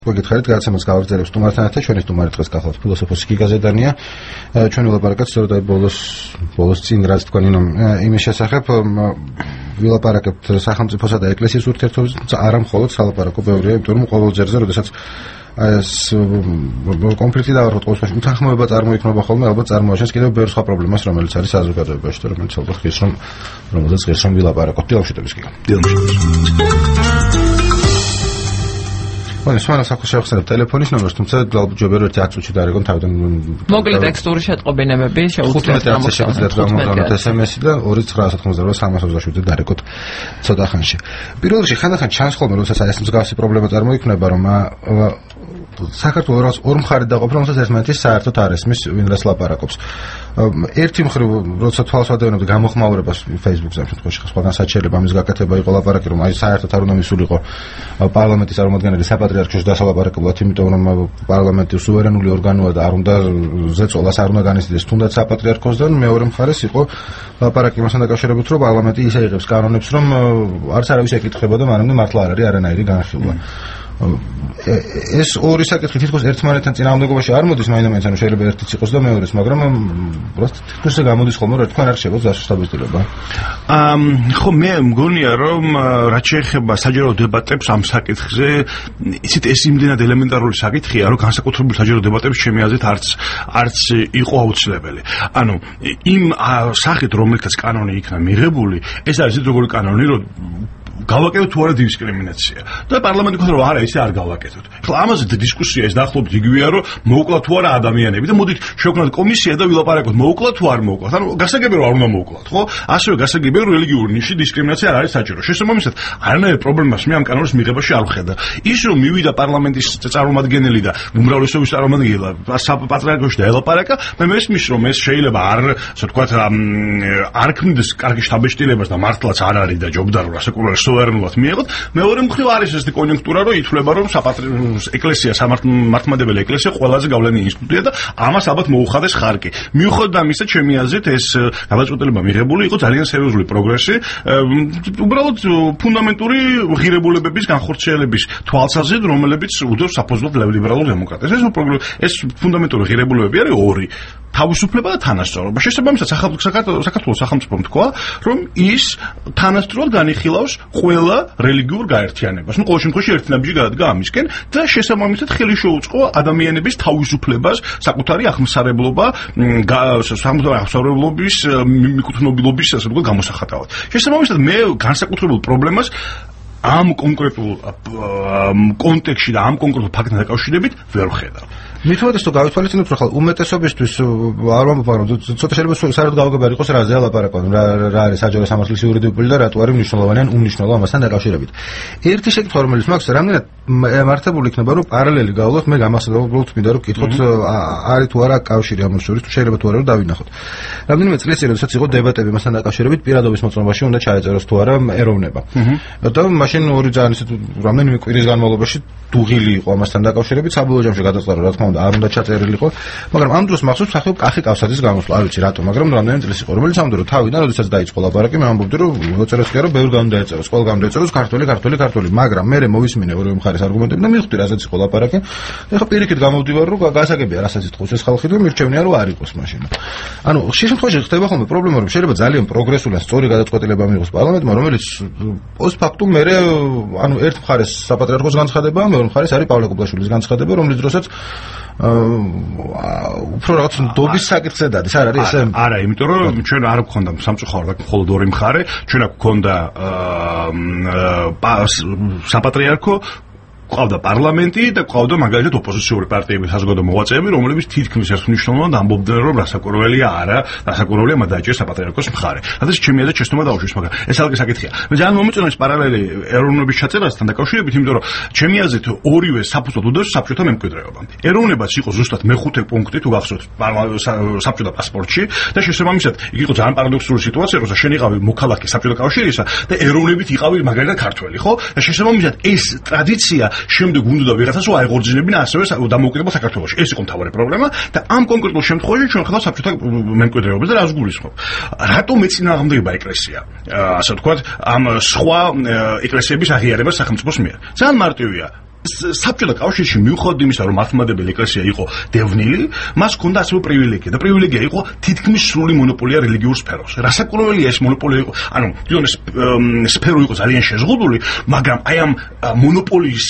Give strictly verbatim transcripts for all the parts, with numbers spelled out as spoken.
გითხარით გადაცემას გავაგრძელებ სტუმართან ერთად ჩვენი სტუმარი დღეს გახლავთ ფილოსოფოსი გიგა ზედანია ჩვენ ვილაპარაკებთ სწორედ აი ბოლოს ბოლოს წინ რაც თქვენ იმის შესახებ ვილაპარაკებთ სახელმწიფოსა და ეკლესიის ურთიერთობაზე თუმცა არა მხოლოდ სალაპარაკო ბევრია იმიტომ რომ ყოველ ჯერზე როდესაც ეს კონფლიქტი დავარქოთ ყოველთვის უთანხმოება წარმოიქმნება ხოლმე ალბათ წარმოაჩენს კიდევ ბევრ სხვა პრობლემას რომელიც არის საზოგადოებაში და რომელიც ალბათ ხის რომ რომელზეც ხის რომ ვილაპარაკოთ დილამშვიდობის გიგა Bueno, სვანა საკუთარ შევხსენებ ტელეფონის ნომერს, თუმცა ჯობია რომ ათი წუთში დაარეგონ თავიდან მოკლე ტექსტური შეტყობინებები შეუძლიათ გამოგზავნოთ ეს ემ ესი და ორი ცხრა ათოთხმოცდაოთხ სამას ოცდაშვიდზე დაარეკოთ ცოტა ხანში. პირველ რიგში ხანდახან ჩანს ხოლმე როდესაც ეს მსგავსი პრობლემა წარმოიქმნება რომ საქართველოს ორ მხარედ დაყოფა რომელსაც ერთმანეთის საერთოდ არ ესმის ვინ რას ლაპარაკობს. ერთი მხრივ როცა თვალს ვადევნებთ გამოხმაურებას Facebook-ზე ამ შემთხვევაში სხვაგან საჩერება ამის გაკეთება იყო ლაპარაკი რომ აი საერთოდ არ უნდა მისულიყო პარლამენტის წარმომადგენელი საპატრიარქოში დასალაპარაკებლად იმიტომ რომ პარლამენტი სუვერენული ორგანოა და არ უნდა ზეწოლას არ უნდა განიცდიდეს თუნდაც საპატრიარქოსთან მეორე მხარეს იყო ლაპარაკი იმასთან დაკავშირებით რომ პარლამენტი ისე იღებს კანონებს რომ არც არავის ეკითხება და მანამდე მართლა არ არის არანაირი განხილვა ეს ორი საკითხი თითქოს ერთმანეთთან წინააღმდეგობაში არ მოდის მაინც-მაინც ანუ შეიძლება ერთიც იყოს და მეორეც მაგრამ უბრალოდ თითქოს გამოდის ხოლმე რომ თქვენ არ შეგვიძლია დასუსტებისდება აა ხო მე მგონია რომ რაც შეეხება საჯარო დებატებს ამ საკითხზე იცით ეს იმდენად ელემენტარული საკითხია რომ განსაკუთრებული საჯარო დებატებს ჩემი აზრით არც არც იყო აუცილებელი ანუ იმ სახით რომელთაც კანონი იქნა მიღებული ეს არის როგორი კანონი რომ გავაკეთოთ თუ არა დისკრიმინაცია და პარლამენტი გქონდა რომ არა ისე არ გავაკეთოთ. ახლა ამაზე დისკუსია ეს დაახლოებით იგივეა რომ მოუკლათ თუ არა ადამიანები და მოდით შევქმნათ კომისია და ვილაპარაკოთ მოუკლათ თუ არ მოუკლათ. ანუ გასაგებია რომ არ უნდა მოუკლათ, ხო? ასევე გასაგებია რომ რელიგიური ნიში დისკრიმინაცია არ არის საჭირო. შესაბამისად არანაირ პრობლემას მე ამ კანონის მიღებაში არ ვხედავ. ის რომ მივიდა პარლამენტის წარმომადგენელი და უმრავლესობის წარმომადგენელი საპატრიარქოში და ელაპარაკა, მე მესმის რომ ეს შეიძლება არ, ასე ვთქვათ, არ ქმნიდეს კარგი შთაბეჭდილებას და მართლაც არ არის და ჯობდა რომ რასაკურველს სუვერენულად მიიღოთ. მეორე მხრივ არის ეს კონიუნქტურა, რომ ითვლება, რომ საპატრიარქოს ეკლესია, სამართლმადიდებელი ეკლესია ყველაზე გავლენი ინსტიტუტია და ამას ალბათ მოუხადეს ხარკი. მიუხედავად ამისა, ჩემი აზრით, ეს გადაწყვეტილება მიღებული იყო ძალიან სერიოზული პროგრესი, უბრალოდ ფუნდამენტური ღირებულებების განხორციელების თვალსაზრისით, რომლებიც უდევს საფუძვლად ლიბერალურ დემოკრატიას. ეს ეს ფუნდამენტური ღირებულებები არის ორი. თავისუფლება და თანასწორობა. შესაბამისად, საქართველოს სახელმწიფომ თქვა, რომ ის თანასწორად განიხილავს ყველა რელიგიურ გაერთიანებას. ნუ ყოველ შემთხვევაში ერთი ნაბიჯი გადადგა ამისკენ და შესაბამისად ხელი შეუწყო ადამიანების თავისუფლებას, საკუთარი აღმსარებლობა, საკუთარი აღმსარებლობის მიკუთვნილობის ასე ვთქვათ გამოსახატავად. შესაბამისად მე განსაკუთრებულ პრობლემას ამ კონკრეტულ კონტექსტში და ამ კონკრეტულ ფაქტთან დაკავშირებით ვერ ვხედავ. მithmetes თუ გავითვალისწინებთ რომ ხალ უმეტესობისთვის არ ვამბობ მაგრამ ცოტა შეიძლება საერთოდ გავაგებარი იყოს რაზე ლაპარაკობ რა რა არის საჯარო სამართლის იურიდიული და რატო არის მნიშვნელოვანი ან უმნიშვნელო ამასთან დაკავშირებით. ერთი შეკითხვა რომელიც მაქვს რამდენად მართებული იქნება რომ პარალელი გავვლოთ მე გამახსენებულად მინდა რომ გითხოთ არის თუ არა კავშირი ამ შორის თუ შეიძლება თუ არა რომ დავინახოთ. რამდენიმე წელს წინ როდესაც იყო დებატები მასთან დაკავშირებით პირადობის მოწმობაში უნდა ჩაეწეროს თუ არა ეროვნება. და მაშინ ორი ძალიან ისეთ რამდენიმე კვირის განმავლობაში დუღილი იყო ამასთან დაკავშირებით საბოლოო ჯამში გადაწყდა რა თქმა უნდა არ უნდა ჩაწერილიყო, მაგრამ ამ დროს მახსოვს სახელ კახი კავსაძის გამოსვლა, არ ვიცი რატო, მაგრამ რამდენიმე წელს იყო, რომელიც ამბობდა რომ თავიდან როდესაც დაიწყო ლაპარაკი, მე ამბობდი რომ მოწეროს კი არა, ბევრ გამდაეწეროს, ყველგან გამდაეწეროს ქართველი, ქართველი, ქართველი, მაგრამ მე მოვისმინე ორივე მხარის არგუმენტები და მივხვდი რასაც იყო ლაპარაკი. ეხლა პირიქით გამოვდივარ რომ გასაგებია რასაც იტყვის ეს ხალხი და მირჩევნია რომ არ იყოს მაშინ. ანუ ხშირ შემთხვევაში ხდება ხოლმე პრობლემა რომ შეიძლება ძალიან პროგრესული ან სწორი გადაწყვეტილება მიიღოს პარლამენტმა, რომელიც პოსტფაქტუმ მე ანუ ერთ მხარეს საპატრიარქოს განცხადება, მეორე მხარეს არის პავლე კუპლაშვილის განცხადება, რომლის დროსაც უფრო რაღაც დობის საკითხზე დადის, არ არის ესე? არა, იმიტომ რომ ჩვენ არ გვქონდა სამწუხაროდ აქ მხოლოდ ორი მხარე, ჩვენ აქ გვქონდა საპატრიარქო ყავდა პარლამენტი და ყავდა მაგალითად ოპოზიციური პარტიების საზოგადო მოღვაწეები, რომლებიც თითქმის ერთმნიშვნელოვნად ამბობდნენ, რომ რასაკურველია არა, რასაკურველია მათ დაიჭირეს საპატრიარქოს მხარე. რადგან ჩემი აზრით შეცდომა დაუშვეს, მაგრამ ეს ალგე საკითხია. მე ძალიან მომეწონა ეს პარალელი ეროვნების ჩაწერასთან დაკავშირებით, იმიტომ რომ ჩემი აზრით ორივე საფუძვლად უდევს საბჭოთა მემკვიდრეობა. ეროვნებაც იყო ზუსტად მეხუთე პუნქტი თუ გახსოვთ საბჭოთა პასპორტში და შესაბამისად იგი იყო ძალიან პარადოქსული სიტუაცია, როცა შენ იყავი მოქალაქე საბჭოთა კავშირისა და ეროვნებით იყავი მაგალითად ქართველი, ხო? და შესაბამისად ეს ტრადიცია შემდეგ უნდა ვიღაცას აეღორძინებინა ასევე დამოუკიდებელ საქართველოში. ეს იყო მთავარი პრობლემა და ამ კონკრეტულ შემთხვევაში ჩვენ ხედავთ საბჭოთა მემკვიდრეობას და რას გულისხმობ. რატომ ეწინააღმდეგება ეკლესია, ასე ვთქვათ, ამ სხვა ეკლესიების აღიარებას სახელმწიფოს მიერ? ძალიან მარტივია. საბჭოთა კავშირში მიუხედავად იმისა, რომ მართლმადიდებელი ეკლესია იყო დევნილი, მას ჰქონდა ასევე პრივილეგია და პრივილეგია იყო თითქმის სრული მონოპოლია რელიგიურ სფეროს. რასაკვირველია ეს მონოპოლია იყო, ანუ თვითონ ეს სფერო იყო ძალიან შეზღუდული, მაგრამ აი ამ მონოპოლიის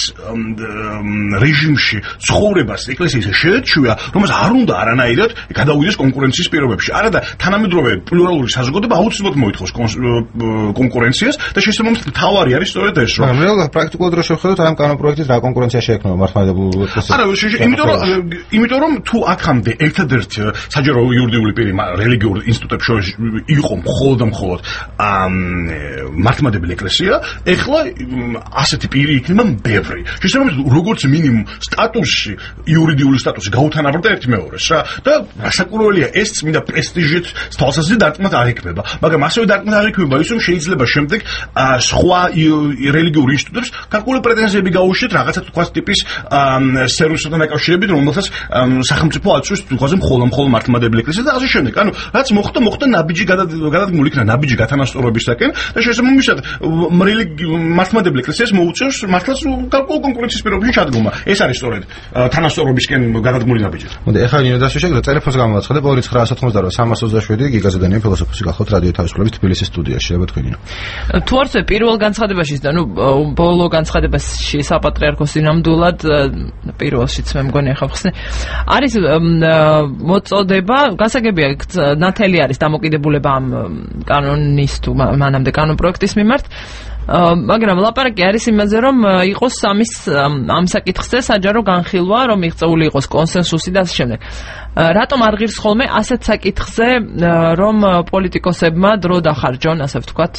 რეჟიმში ცხოვრებას ეკლესიის შეეჩვია, რომელსაც არ უნდა არანაირად გადაუვიდეს კონკურენციის პირობებში. არა და თანამედროვე პლურალური საზოგადოება აუცილებლად მოითხოვს კონკურენციას და შესაბამისად მთავარი არის სწორედ ეს, რომ მაგრამ პრაქტიკულად რო შევხედოთ ამ კანონპროექტით რა კონკურენცია შეექმნება მართლმადიდებლურ ეკლესიას. არა, იმიტომ რომ იმიტომ რომ თუ აქამდე ერთადერთი საჯარო იურიდიული პირი რელიგიურ ინსტიტუტებს შორის იყო მხოლოდ და მხოლოდ მართლმადიდებელი ეკლესია, ეხლა ასეთი პირი იქნება ბევრი. შესაბამისად, როგორც მინიმუმ სტატუსში, იურიდიული სტატუსი გაუთანაბრდა ერთ მეორეს რა და რასაკვირველია, ეს წმინდა პრესტიჟით თვალსაზრისით დარტყმად არ იქნება, მაგრამ ასევე დარტყმად არ იქნება ის, რომ შეიძლება შემდეგ სხვა რელიგიურ ინსტიტუტებს გარკვეული პრეტენზიები გაუშვათ რაღაცა თქვა ტიპის სერვისთან დაკავშირებით, რომელსაც სახელმწიფო აწვდის თქვაზე მხოლოდ მხოლოდ მართლმადიდებელი ეკლესია და ასე შემდეგ. ანუ რაც მოხდა, მოხდა ნაბიჯი გადადგმული იქნა ნაბიჯი გათანასწორებისაკენ და შესაბამისად მართლმადიდებელი ეკლესიას მოუწევს მართლაც გარკვეულ კონკურენციის პირობებში ჩადგომა. ეს არის სწორედ თანასწორობისკენ გადადგმული ნაბიჯი. მოდი ახლა ნინო დასვიშეკრა ტელეფონს გამოვაცხადებ ორი ცხრა ათს ოცდაოთხ სამას ოცდაშვიდი გიგაზე დანიელ ფილოსოფოსი გახოთ რადიო თავისუფლების თბილისის სტუდიაში. შეება თქვენინო. თუ არც პირველ განცხადებაში და ნუ ბოლო განცხადებაში საპატრიარქოს ნამდვილად პირველშიც მე მგონი ახლა ხსნე არის მოწოდება გასაგებია ნათელი არის დამოკიდებულება ამ კანონის თუ მანამდე კანონპროექტის მიმართ მაგრამ ლაპარაკი არის იმაზე რომ იყოს ამის ამ საკითხზე საჯარო განხილვა რომ მიღწეული იყოს კონსენსუსი და ასე შემდეგ რატომ არ ღირს ხოლმე ასეთ საკითხზე რომ პოლიტიკოსებმა დრო დახარჯონ ასე ვთქვათ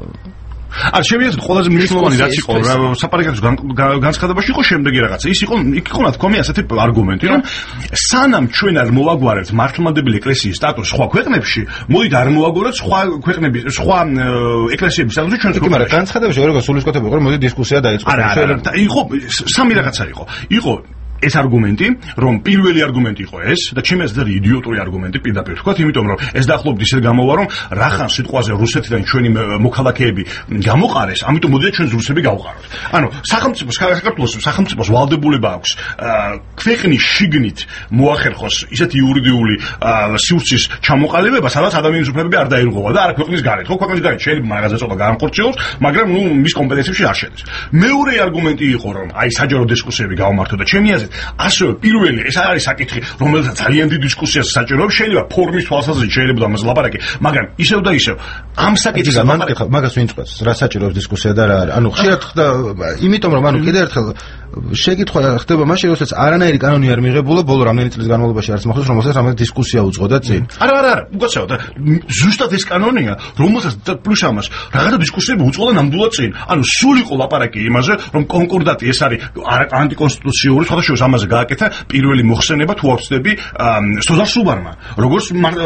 არ შევიაზრეთ ყველაზე მნიშვნელოვანი რაც იყო საპარაკეთის განცხადებაში იყო შემდეგი რაღაცა ის იყო იქ იყო თქვა ასეთი არგუმენტი რომ სანამ ჩვენ არ მოვაგვარებთ მართლმადიდებელი ეკლესიის სტატუსს სხვა ქვეყნებში მოდით არ მოვაგვარებთ სხვა ქვეყნების სხვა ეკლესიების სტატუსს ჩვენს ქვეყნებში მაგრამ განცხადებაში როგორ სულისკვეთები იყო რომ მოდი დისკუსია დაიწყო არა იყო სამი რაღაცა იყო იყო ეს არგუმენტი, რომ პირველი არგუმენტი იყო ეს და ჩემი აზრით იდიოტური არგუმენტი პირდაპირ ვთქვათ, იმიტომ რომ ეს დაახლოებით ისე გამოვა, რომ რახან სიტყვაზე რუსეთიდან ჩვენი მოქალაქეები გამოყარეს, ამიტომ მოდით ჩვენ რუსები გავყაროთ. ანუ სახელმწიფოს საქართველოს სახელმწიფოს ვალდებულება აქვს ქვეყნის შიგნით მოახერხოს ისეთი იურიდიული სივრცის ჩამოყალიბება, სადაც ადამიანის უფლებები არ დაირღვევა და არა ქვეყნის გარეთ. ხო, ქვეყნის გარეთ შეიძლება მაგაზე ცოტა განხორციელოს, მაგრამ ნუ მის კომპეტენციებში არ შედის. მეორე არგუმენტი იყო, რომ აი საჯარო დისკუსიები გავმართო და ჩემი აზრით ასევე პირველი ეს არის საკითხი რომელსაც ძალიან დიდ დისკუსიას საჭიროებს შეიძლება ფორმის თვალსაზრისით შეიძლება ამას ლაპარაკი მაგრამ ისევ და ისევ ამ საკითხზე მაგას ვინ წყვეტს რა საჭიროებს დისკუსია და რა არის ანუ ხშირად ხდა იმიტომ რომ ანუ კიდევ ერთხელ შეკითხვა ხდება მაშინ როდესაც არანაირი კანონი არ მიღებულა ბოლო რამდენი წლის განმავლობაში არის მოხდეს რომელსაც რამე დისკუსია უძღოდა წინ არა არა არა უკაცრავ და ზუსტად ეს კანონია რომელსაც პლუს ამას რაღაცა დისკუსიები უძღოდა ნამდვილად წინ ანუ სულ იყო ლაპარაკი იმაზე რომ კონკორდატი ეს არის ანტიკონსტიტუციური სხვადასხვა ამაზე გააკეთა პირველი მოხსენება თუ არ ვცდები სოზარ სუბარმა როგორც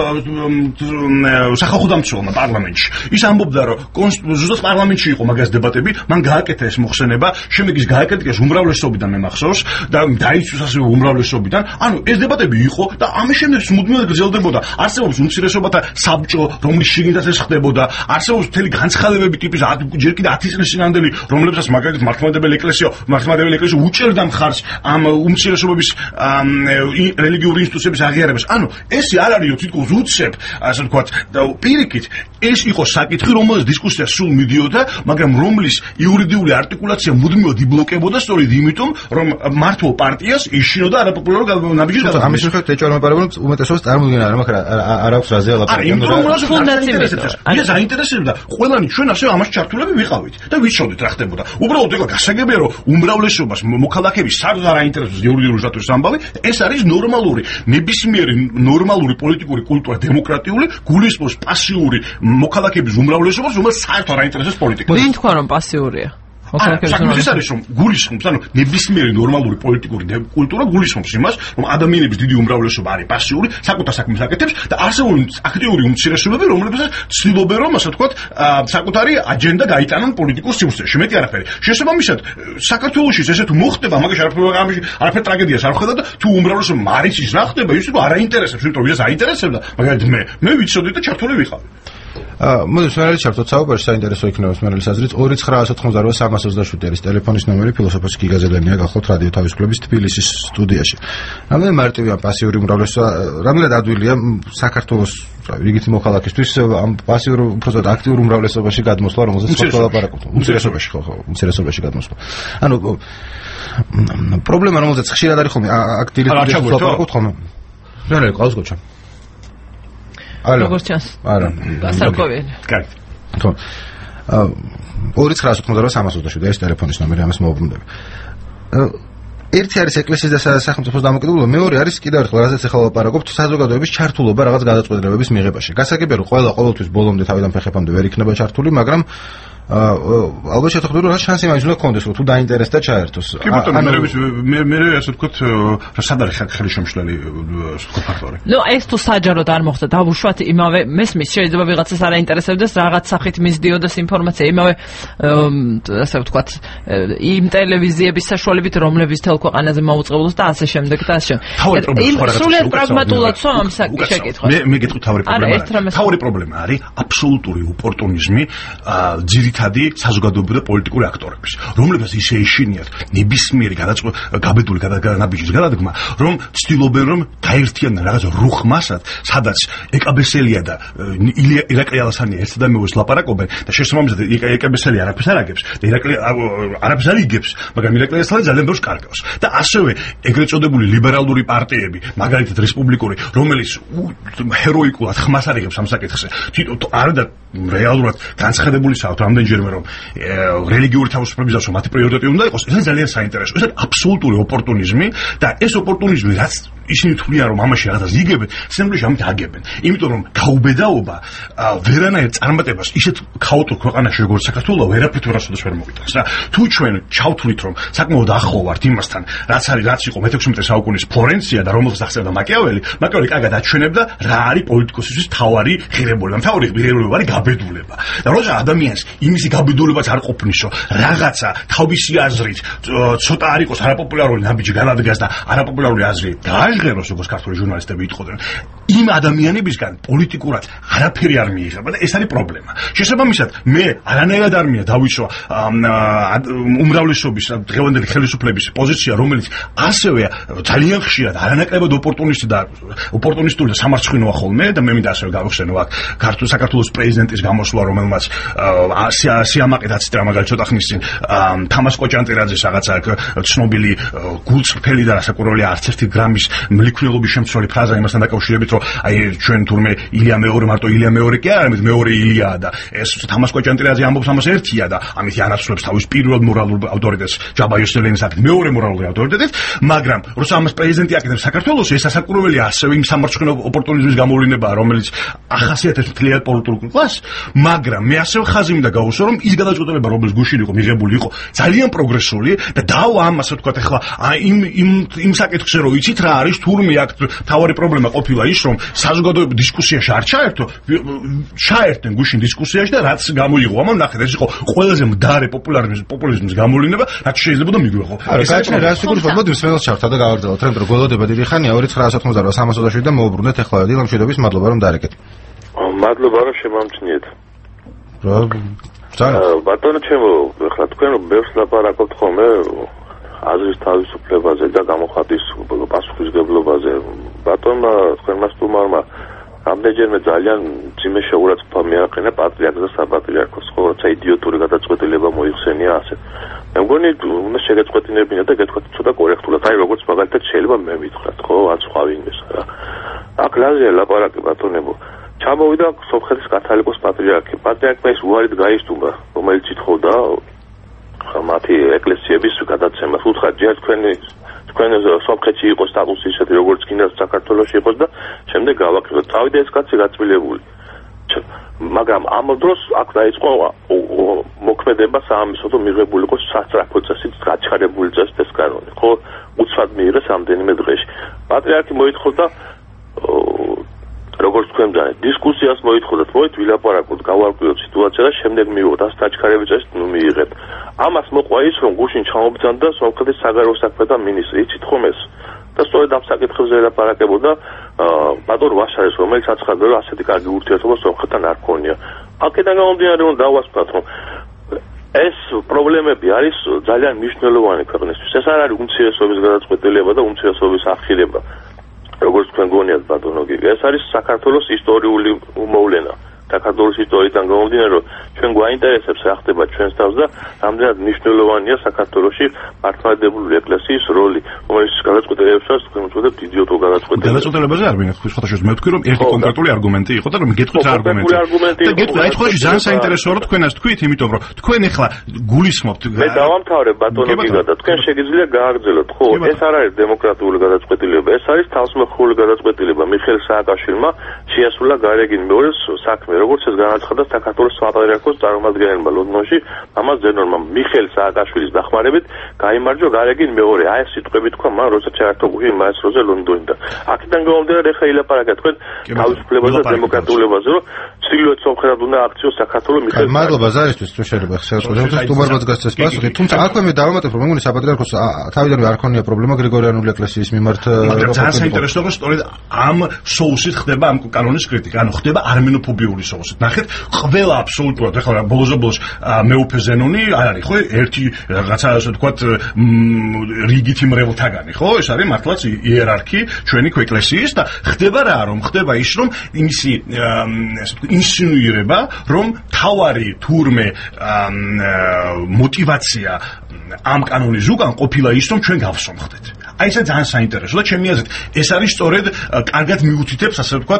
სახალხო პარლამენტში ის ამბობდა რომ ზუსტად პარლამენტში იყო მაგას დებატები მან გააკეთა ეს მოხსენება შემდეგ ის გააკეთა ეს უმრავლესობიდან მე მახსოვს და დაიცვის ასევე უმრავლესობიდან ანუ ეს დებატები იყო და ამის შემდეგ მუდმივად გრძელდებოდა არსებობს უმცირესობათა საბჭო რომლის შიგნითაც ეს ხდებოდა არსებობს მთელი განცხადებები ტიპის ჯერ კიდე ათი წლის წინანდელი რომლებსაც მაგალითად მართლმადიდებელი ეკლესია მართლმადიდებელი ეკლესია უჭერდა მხარს ამ უმცირესობების რელიგიური ინსტიტუციების აღიარებას. ანუ ეს არ არისო თითქოს უცებ, ასე ვთქვათ, პირიქით ეს იყო საკითხი, რომელზეც დისკუსია სულ მიდიოდა, მაგრამ რომლის იურიდიული არტიკულაცია მუდმივად იბლოკებოდა სწორედ იმიტომ, რომ მართლ პარტიას იშინოდა არაპოპულარულ ნაბიჯის გადაღება. ამის შესახებ ეჭვარმა პარლამენტს უმეტესობას წარმოუდგენა, რა მაგრამ არ აქვს რაზე ლაპარაკი. ის აინტერესებდა. ყველანი ჩვენ ასე ამას ჩართულები ვიყავით და ვიცოდით რა ხდებოდა. უბრალოდ ეხლა გასაგებია რომ უმრავლესობას მოქალაქეების სარდ არ აინტერესებს იურიდიული სტატუსის ამბავი, ეს არის ნორმალური, ნებისმიერი ნორმალური პოლიტიკური კულტურა, დემოკრატიული, გულისხმობს პასიური მოქალაქეების უმრავლესობას, რომელსაც საერთოდ არ აინტერესებს პოლიტიკა. ვინ თქვა რომ პასიურია? ეს არის რომ გულისხმობს, ანუ ნებისმიერი ნორმალური პოლიტიკური კულტურა გულისხმობს იმას, რომ ადამიანების დიდი უმრავლესობა არის პასიური, საკუთარ საქმეს აკეთებს და არსებული აქტიური უმცირესობები, რომლებსაც ცდილობენ რომ ასე ვთქვათ, საკუთარი აჯენდა გაიტანონ პოლიტიკურ სივრცეში, მეტი არაფერი. შესაბამისად, საქართველოში ესე თუ მოხდება, მაგაში არაფერ ტრაგედიას არ ხედავ და თუ უმრავლესობა არ იცის რა ხდება, ის არ აინტერესებს, იმიტომ რომ ის აინტერესებდა, მაგალითად მე, მე ვიცოდი და ჩართული ვიყავი. მოდი მერე ჩართოთ საუბარში, საინტერესო იქნება მერელის აზრით. ორი ცხრაას ოთხმოცდაოთხ სამას ოცდაშვიდი არის ტელეფონის ნომერი, ფილოსოფოსი გიგა ზელენია გახლავთ რადიო თავისუფლების თბილისის სტუდიაში. რამდენად მარტივია პასიური უმრავლესობა, რამდენად ადვილია საქართველოს რიგითი მოქალაქისთვის ამ პასიურ უბრალოდ აქტიურ უმრავლესობაში გადმოსვლა, რომელზეც ხო ლაპარაკობთ. უმცირესობაში ხო ხო, უმცირესობაში გადმოსვლა. ანუ პრობლემა რომელზეც ხშირად არის ხოლმე აქტიურ ლაპარაკობთ ხოლმე. მერე ყავს გოჩა. ალო. როგორ ჩანს? არა. გასარკვევია. კარგი. ხო. ორი ცხრაას ოთხმოცდაოთხ სამას ოცდაშვიდი არის ტელეფონის ნომერი, ამას მოვუბრუნდები. ერთი არის ეკლესიის და სახელმწიფოს დამოკიდებულება, მეორე არის კიდევ ერთხელ, რაზეც ახლა ვაპარაკობთ, საზოგადოების ჩართულობა რაღაც გადაწყვეტილებების მიღებაში. გასაგებია, რომ ყველა ყოველთვის ბოლომდე თავიდან ფეხებამდე ვერ იქნება ჩართული, მაგრამ ალბათ შეთანხმდება, რომ რა შანსი მაინც უნდა გქონდეს, რომ თუ დაინტერესდა ჩაერთოს. კი ბატონო, მე მე მე ასე ვთქვათ, სად არის ხელშემშლელი ფაქტორი? ნუ ეს თუ საჯაროდ არ მოხდა, დავუშვათ იმავე მესმის, შეიძლება ვიღაცას არ აინტერესებდეს რაღაც სახით მისდიოდეს ინფორმაცია, იმავე ასე ვთქვათ, იმ ტელევიზიების საშუალებით, რომლებიც თელ ქვეყანაზე მოუწყებულს და ასე შემდეგ და ასე შემდეგ. იმ სრულიად პრაგმატულად სულ ამ შეკითხვა. მე მე გეტყვი თავი პრობლემა. თავი პრობლემა არის აბსოლუტური ოპორტუნიზმი, ძირითადი საზოგადოებრივი და პოლიტიკური აქტორების, რომლებსაც ისე ეშინიათ ნებისმიერი გაბედული განაბიჯის გადადგმა, რომ ცდილობენ რომ გაერთიანდნენ რაღაც რუხ მასად, სადაც ეკაბესელია და ირაკლი ალასანია ერთად ამეოს ლაპარაკობენ და შესაბამისად ეკაბესელი არაფერს არ აგებს და ირაკლი არაფერს არ იგებს, მაგრამ ირაკლი ალასანი ძალიან ბევრს კარგავს. და ასევე ეგრეთ წოდებული ლიბერალური პარტიები, მაგალითად რესპუბლიკური, რომელიც ჰეროიკულად ხმას არ იღებს ამ საკითხზე, თვითონ არადა რეალურად განცხადებულისა რამდენჯერმე რომ რელიგიური თავისუფლების დაცვა მათი პრიორიტეტი უნდა იყოს, ეს ძალიან საინტერესო. ეს არის აბსოლუტური ოპორტუნიზმი და ეს ოპორტუნიზმი რაც ისინი თვლიან რომ ამაში რაღაცას იგებენ, სინამდვილეში ამით აგებენ. იმიტომ რომ გაუბედაობა ვერანაირ წარმატებას ისეთ ქაოტურ ქვეყანაში როგორც საქართველო ვერაფრით ვერასოდეს ვერ მოგიტანს რა. თუ ჩვენ ჩავთვლით რომ საკმაოდ ახლო ვართ იმასთან, რაც არის რაც იყო მეთექვსმეტე საუკუნის ფლორენცია და რომელსაც ახსენდა მაკიაველი, მაკიაველი კარგად აჩვენებდა რა არის პოლიტიკოსისთვის თავარი ღირებულება. თავარი ღირებულება არის გაბედულება. და როცა ადამიანს იმისი გაბედულებაც არ ყოფნისო, რაღაცა თავისი აზრით ცოტა არ იყოს არაპოპულარული ნაბიჯი განადგას და არაპოპულარული აზრი გააჟღეროს, როგორც ქართული ჟურნალისტები იტყოდნენ, იმ ადამიანებისგან პოლიტიკურად არაფერი არ მიიღება და ეს არის პრობლემა. შესაბამისად, მე არანაირად არ მინდა დავისვა უმრავლესობის დღევანდელი ხელისუფლების პოზიცია, რომელიც ასევე ძალიან ხშირად არანაკლებად ოპორტუნისტი და ოპორტუნისტული და სამარცხვინოა ხოლმე და მე მინდა ასევე გავხსენო აქ ქართულ საქართველოს პრეზიდენტის გამოსვლა, რომელმაც სიამაყეც აცით რა მაგალითად ცოტა ხნის წინ თამას კოჭანტირაძეს რაღაცა ცნობილი გულწრფელი და რასაკვირველია არც ერთი გრამის მლიქვნელობის შემცველი ფრაზა იმასთან დაკავშირებით, რომ აი ჩვენ თურმე ილია მეორე მარტო ილია მეორე კი არა, ამით მეორე ილიაა და ეს თამას კოჭანტირაძე ამბობს ამას ერთია და ამით ანაცვლებს თავის პირველ მორალურ ავტორიტეტს ჯაბა იოსელენის აკეთ მეორე მორალური ავტორიტეტით, მაგრამ როცა ამას პრეზიდენტი აკეთებს საქართველოს, ეს რასაკვირველია ასევე იმ სამარცხვინო ოპორტუნიზმის გამოვლენაა, რომელიც ახასიათებს მთლიან პოლიტიკურ კლასს, მაგრამ მე ასევე ხაზი მინდა გავუსვა, რომ ის გადაწყვეტილება, რომელიც გუშინ იყო მიღებული, იყო ძალიან პროგრესული და დავა ამას ვთქვათ ახლა იმ იმ იმ საკითხზე, რომ იცით რა არის თურმე აქ თავარი პრობლემა ყოფილა ის, რომ საზოგადოება დისკუსიაში არ ჩაერთო, ჩაერთენ გუშინ დისკუსიაში და რაც გამოიღო, ამან ნახეთ, ეს იყო ყველაზე მდარე პოპულარიზმის პოპულიზმის გამოვლენა, რაც შეიძლება და მიგვიღო. ეს არის რა სიგურით მოდი მსმენელს ჩავთვა და გავაგრძელოთ, რომ გველოდება დიდი ხანია ორი ცხრაას ოთხმოცდაოთხ სამას ოცდაშვიდი და მოუბრუნდეთ ახლა დილა მშვიდობის, მადლობა რომ დარეკეთ. მადლობა რომ შემამჩნიეთ. რა ბატონო ჩემო, ახლა თქვენ რომ ბევრს ლაპარაკობთ ხოლმე აზრის თავისუფლებაზე და გამოხატვის პასუხისმგებლობაზე. ბატონმა თქვენმა სტუმარმა რამდენჯერმე ძალიან ძიმე შეურაცხყოფა მიაყენა პატრიარქს და საპატრიარქოს, ხო, როცა იდიოტური გადაწყვეტილება მოიხსენია ასე. მე მგონი უნდა შეგეწყვეტინებინა და გეთქვათ ცოტა კორექტულად, აი როგორც მაგალითად შეიძლება მე მითხრათ, ხო, ან სხვა ვინმეს რა. აქ ლაზია ლაპარაკი ბატონებო. ჩამოვიდა სომხეთის კათოლიკოს პატრიარქი. პატრიარქმა ის უარით გაისტუმრა, რომელიც ითხოვდა მათი ეკლესიების გადაცემას. უთხრა ჯერ თქვენი თქვენ სომხეთში იყოს სტატუსი ისეთი, როგორც გინდა საქართველოში იყოს და შემდეგ გავაკეთოთ. წავიდა ეს კაცი გაწმილებული. მაგრამ ამ დროს აქ დაიწყო მოქმედება საამისო მიღებული იყო სასწრაფო წესით გაჩქარებული წესით ეს კანონი. ხო, უცბად მიიღეს ამდენიმე დღეში. პატრიარქი მოითხოვდა როგორც თქვენ ძალიან დისკუსიას მოითხოვდათ, მოით ვილაპარაკოთ, გავარკვიოთ სიტუაცია და შემდეგ მივიღოთ ას დაჩქარების წესით, ნუ მიიღეთ. ამას მოყვა ის, რომ გუშინ ჩამობრძანდა სომხეთის საგარეო საქმეთა მინისტრი, იცით ხომ ეს? და სწორედ ამ საკითხებზე ელაპარაკებოდა ბატონ ვაშარის, რომელიც აცხადდა, რომ ასეთი კარგი ურთიერთობა სომხეთთან არ ქონია. აქედან გამომდინარე, რომ დავასწროთ, რომ ეს პრობლემები არის ძალიან მნიშვნელოვანი ქვეყნისთვის. ეს არ არის უმცირესობის გადაწყვეტილება და უმცირესობის ახირება. როგორც თქვენ გონიათ ბატონო გიგა, ეს არის საქართველოს ისტორიული მოვლენა. საქართველოს ისტორიიდან გამომდინარე, რომ ჩვენ გვაინტერესებს რა ხდება ჩვენს თავს და რამდენად მნიშვნელოვანია საქართველოში მართლმადიდებლური ეკლესიის როლი, რომელიც გადაწყვეტილებებს თქვენ უწოდებთ იდიოტურ გადაწყვეტილებას. გადაწყვეტილებაზე არ ვინახავ სხვათაშორის. მე ვთქვი, რომ ერთი კონკრეტული არგუმენტი იყო და რომ გეტყვით რა არგუმენტი. და გეტყვით, აი თქვენში ძალიან საინტერესოა, რომ თქვენას თქვით, იმიტომ რომ თქვენ ახლა გულისხმობთ. მე დავამთავრებ ბატონო გიგა და თქვენ შეგიძლია გააგრძელოთ. ხო, ეს არ არის დემოკრატიული გადაწყვეტილება, ეს არის თავისმოყრული გადაწყვეტილება. მიხეილ სააკაშვილმა შეასრულა გარეგინ მეორის საქმე, როგორც ეს განაცხადა საქართველოს საპატრიარქოს წარმომადგენელმა ლონდონში, ამას ზენონმა მიხეილ სააკაშვილის დახმარებით გაიმარჯვა გარეგინ მეორე. აი ეს სიტყვები თქვა მან, როცა ჩაერთო მაესტროზე ლონდონიდან. აქედან გამომდინარე, ხა ილაპარაკეთ თქვენ თავისუფლებაზე და დემოკრატიულობაზე, რომ ჩრდილოეთ სომხეთად უნდა აქციოს საქართველოს მიხეილ. მადლობა ზარისთვის, თუ შეიძლება ხელშეუხლებლად სტუმარბაც გასცეს პასუხი, თუმცა აქვე მე დავამატებ, რომ მეგონი საპატრიარქოს თავიდანვე არ ქონია პრობლემა გრიგორიანული ეკლესიის მიმართ. მაგრამ ძალიან საინტერესოა, რომ სწორედ ამ соусით ხდება ამ კანონის კრიტიკა, ანუ ხდება არმენოფობიური соусით. ნახეთ, ყველა აბსოლუტურად ახლა ბოლოს-ბოლოს მეუფე ზენონი არ არის, ხო? ერთი რაღაცა ასე ვთქვათ, რიგითი მრევლთაგანი, ხო? ეს არის მართლაც იერარქი ჩვენი ეკლესიის და ხდება რა, რომ ხდება ის, რომ იმისი ასე ვთქვათ, ინსინუირება, რომ თავარი თურმე мотивация ამ კანონის უკან ყოფილა ის, რომ ჩვენ გავსომხდეთ. აი ეს ძალიან საინტერესო და ჩემი აზრით ეს არის სწორედ კარგად მიუთითებს ასე ვთქვათ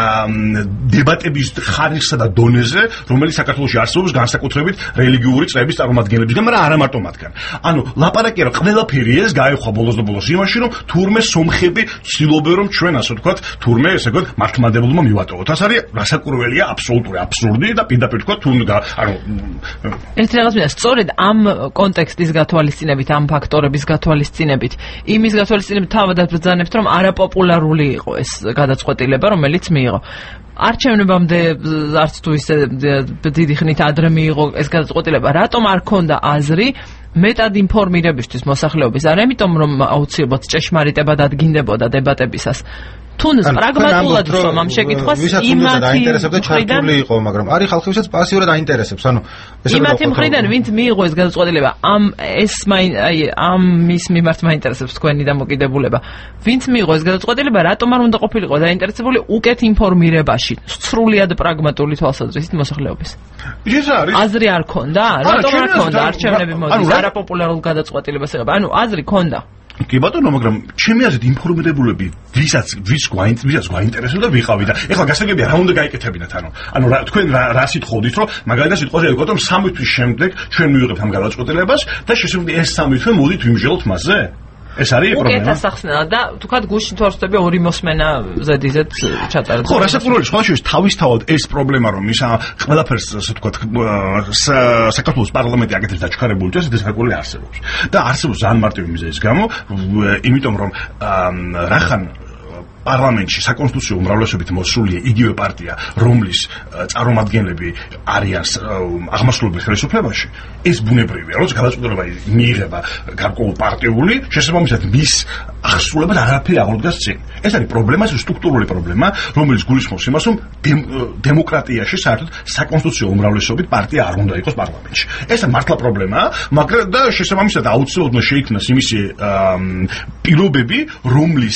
დებატების ხარისხსა და დონეზე, რომელიც საქართველოში არსებობს განსაკუთრებით რელიგიური წრეების წარმომადგენლებისგან, მაგრამ არა მარტო მათგან. ანუ ლაპარაკია რომ ყველაფერი ეს გაეხვა ბოლოს და ბოლოს იმაში, რომ თურმე სომხები ცდილობენ რომ ჩვენ ასე ვთქვათ თურმე ესე ვთქვათ მართლმადებლობა მივატოვოთ. ეს არის რასაკურველია აბსოლუტური აბსურდი და პირდაპირ ვთქვათ თურმე ანუ ერთი რაღაც მინდა სწორედ ამ კონტექსტის გათვალისწინებით, ამ ფაქტორების გათვალისწინებით იმის გათვალისწინებით თავადაც ბრძანებთ, რომ არაპოპულარული იყო ეს გადაწყვეტილება, რომელიც მიიღო. არჩევნებამდე არც თუ ისე დიდი ხნით ადრე მიიღო ეს გადაწყვეტილება. რატომ არ ქონდა აზრი მეტად ინფორმირებისთვის მოსახლეობის? არა იმიტომ, რომ აუცილებლად ჭეშმარიტება დადგინდებოდა დებატებისას. თუნდაც პრაგმატულად ვთქვამ ამ შეკითხვას, იმათი დაინტერესებდა ჩართული იყო, მაგრამ არის ხალხი, ვისაც პასიურად აინტერესებს. ანუ ეს იმათი მხრიდან, ვინც მიიღო ეს გადაწყვეტილება, ამ ეს აი ამ მის მიმართ მაინტერესებს თქვენი დამოკიდებულება. ვინც მიიღო ეს გადაწყვეტილება, რატომ არ უნდა ყოფილიყო დაინტერესებული უკეთ ინფორმირებაში, სრულიად პრაგმატული თვალსაზრისით მოსახლეობის? ეს არის. აზრი არ ქონდა? რატომ არ ქონდა არჩევნები მოდის არაპოპულარულ გადაწყვეტილებას ეხება? ანუ აზრი ქონდა. კი ბატონო, მაგრამ ჩემი აზრით ინფორმირებულები ვისაც ვის გვაინტერესებს გვაინტერესებს და ვიყავი და ეხლა გასაგებია რა უნდა გაიკეთებინათ, ანუ ანუ თქვენ რა სიტყოდით, რომ მაგალითად სიტყვაზე იყო, რომ სამი თვის შემდეგ ჩვენ მივიღებთ ამ გადაწყვეტილებას და შესაძლოა ეს სამი თვე მოდით ვიმჟელოთ მასზე? ეს არის პრობლემა. უკეთ ასახსნა და თქვათ გუშინ თორსტები ორი მოსმენა ზედიზეთ ჩატარდა. ხო, რასაკვირველია, სხვაშორის თავისთავად ეს პრობლემა, რომ ისა ყველაფერს ასე ვთქვათ საქართველოს პარლამენტი აკეთებს დაჩქარებული წესით, ეს საკუთარი არსებობს. და არსებობს ძალიან მარტივი მიზეზის გამო, იმიტომ რომ რახან პარლამენტში საკონსტიტუციო უმრავლესობით მოსულია იგივე პარტია, რომლის წარმომადგენლები არიან აღმასრულებელ ხელისუფლებაში, ეს ბუნებრივია, როცა გადაწყვეტილება მიიღება გარკვეულ პარტიული, შესაბამისად მის აღსრულებას არაფერი აღუდგას წინ. ეს არის პრობლემა, ეს სტრუქტურული პრობლემა, რომელიც გულისხმობს იმას, რომ დემოკრატიაში საერთოდ საკონსტიტუციო უმრავლესობით პარტია არ უნდა იყოს პარლამენტში. ეს მართლა პრობლემაა, მაგრამ და შესაბამისად აუცილებლად შეიქმნას იმისი პირობები, რომლის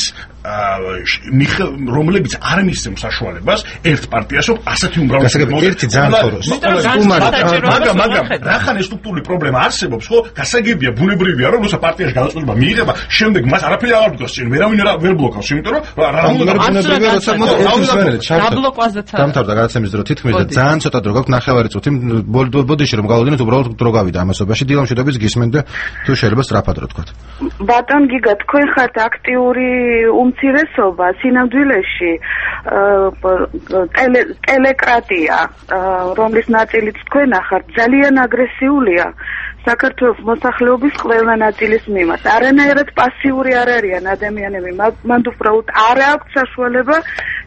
რომლებიც არ მისცემს საშუალებას ერთ პარტიას, რომ ასეთი უმრავლესობა ერთი ძალიან ხოროს. მაგრამ მაგრამ რახან ეს სტრუქტურული პრობლემა არსებობს, ხო? გასაგებია, ბუნებრივია, რომ როცა პარტიაში გადაწყვეტილება მიიღება, შემდეგ მას არაფერი აღარ დგას წინ, ვერავინ ვერ ბლოკავს, იმიტომ რომ რა უნდა ბუნებრივია, როცა დაბლოკვაზეც არის. დამთავრდა გადაცემის დრო თითქმის და ძალიან ცოტა დრო გაქვს, ნახევარი წუთი ბოდიში რომ გავუდგინოთ, უბრალოდ დრო გავიდა ამასობაში, დილამშვიდობის გისმენთ და თუ შეიძლება სწრაფად რო თქვათ. ბატონ გიგა, თქვენ ხართ აქტიური უმცირესობა სინამდვილეში ტელეკრატია, რომლის ნაწილიც თქვენ ახართ, ძალიან აგრესიულია საქართველოს მოსახლეობის ყველა ნაწილის მიმართ. არანაირად პასიური არ არიან ადამიანები, მანდ უბრალოდ არ აქვს საშუალება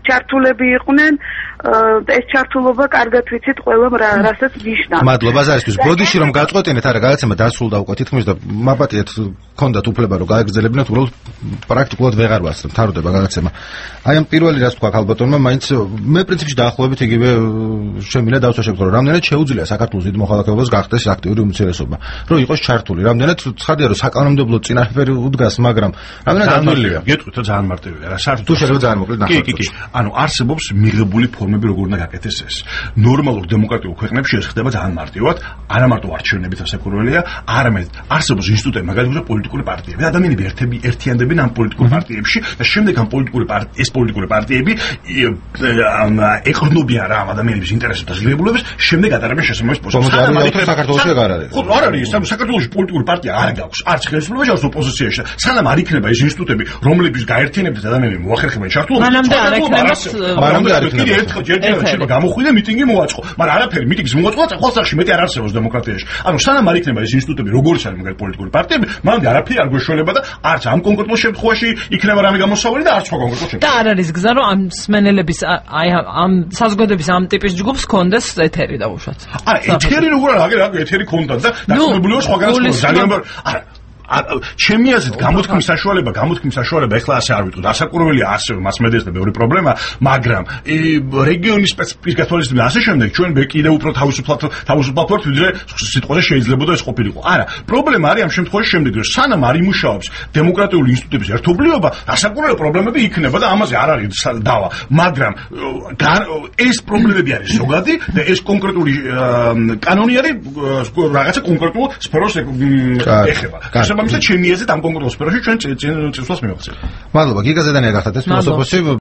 ჩართულები იყვნენ, ეს ჩართულობა კარგად ვიცით ყველამ რასაც ნიშნავს. მადლობა ზარისთვის. ბოდიში რომ გაწყვეტინეთ, არა გადაცემა დასრულდა უკვე თითქმის და მაპატიეთ ქონდათ უფლება რომ გაეგრძელებინათ, უბრალოდ პრაქტიკულად ვეღარ ვასწრებ, თარდება გადაცემა. აი ამ პირველი რაც თქვა ქალბატონმა, მაინც მე პრინციპში დაახლოებით იგივე შემიძლია დავსვაშებთ, რომ რამდენად შეუძლია საქართველოს დიდ მოქალაქეობას გახდეს აქტიური უმცირესობა, რომ იყოს ჩართული. რამდენად ცხადია რომ საკანონმდებლო წინააღმდეგ უდგას, მაგრამ რამდენად დამნელია. გეტყვით რა ძალიან მარტივია რა. საერთოდ თუ შეიძლება ძალიან მოკლედ ნახოთ. კი, კი, კი. ანუ არსებობს მიღებული ფორმები როგორ უნდა გაკეთდეს ეს. ნორმალურ დემოკრატიულ ქვეყნებში ეს ხდება ძალიან მარტივად, არა მარტო არჩევნებით ასაკურველია, არამედ არსებობს ინსტიტუტები, მაგალითად პოლიტიკური პარტიები. ადამიანები ერთები ერთიანდებიან ამ პოლიტიკურ პარტიებში და შემდეგ ამ პოლიტიკური პარტიები, ეს პოლიტიკური პარტიები ეყრდნობიან რა ამ ადამიანების ინტერესებს და ღირებულებებს, შემდეგ ატარებენ შესაბამის პოზიციებს. საქართველოში არ არის. ხო, არ არის, საქართველოში პოლიტიკური პარტია არ გაქვს, არც ხელისუფლებაში, არც ოპოზიციაში. სანამ არ იქნება ეს ინსტიტუტები, რომლებიც გაერთიანებდა ადამიანები მოახერხებენ ჩართულობას, მანამდე არ იქნება, მანამდე არ იქნება. ერთხელ ჯერჯერობით გამოხვიდა მიტინგი მოაწყო, მაგრამ არაფერი მიტინგის მოაწყო, ხოლმე მეტი არ არსებობს დემოკრატიაში. ანუ სანამ არ იქნება ეს ინსტიტუტები, როგორიც არის მაგალითად პოლიტიკური პარტიები, მანამდე არაფერი არ გვეშველება და არც ამ კონკრეტულ შემთხვევაში იქნება რამე გამოსავალი და არც სხვა კონკრეტულ შემთხვევაში. და არ არის გზა, რომ ამ სმენელების აი ამ საზოგადოების ამ ტიპის ჯგუფს კონდეს ეთერი დაუშვათ. არა, ეთერი როგორ არა, აგერ ეთერი კონდა და დაწუნებულიო სხვაგან სხვა ძალიან არა ჩემი აზრით გამოთქმის საშუალება, გამოთქმის საშუალება ეხლა ასე არ ვიტყვით. ასაკურველია ასევე მასმედიას და ბევრი პრობლემა, მაგრამ რეგიონის სპეციფიკის გათვალისწინებით ასე შემდეგ ჩვენ კიდევ უფრო თავისუფლად თავისუფლად ვართ, ვიდრე სიტყვაზე შეიძლებოდა ეს ყოფილიყო. არა, პრობლემა არის ამ შემთხვევაში შემდეგ, რომ სანამ არ იმუშავებს დემოკრატიული ინსტიტუტების ერთობლიობა, ასაკურველი პრობლემები იქნება და ამაზე არ არის დავა. მაგრამ ეს პრობლემები არის ზოგადი და ეს კონკრეტული კანონი არის რაღაცა კონკრეტულ სფეროს ეხება. ამიტომ ჩემი აზრით ამ კონკრეტულ სფეროში ჩვენ წინასვლას მივახცევთ. მადლობა, გიგა ზედანია გახდათ ეს ფილოსოფოსი.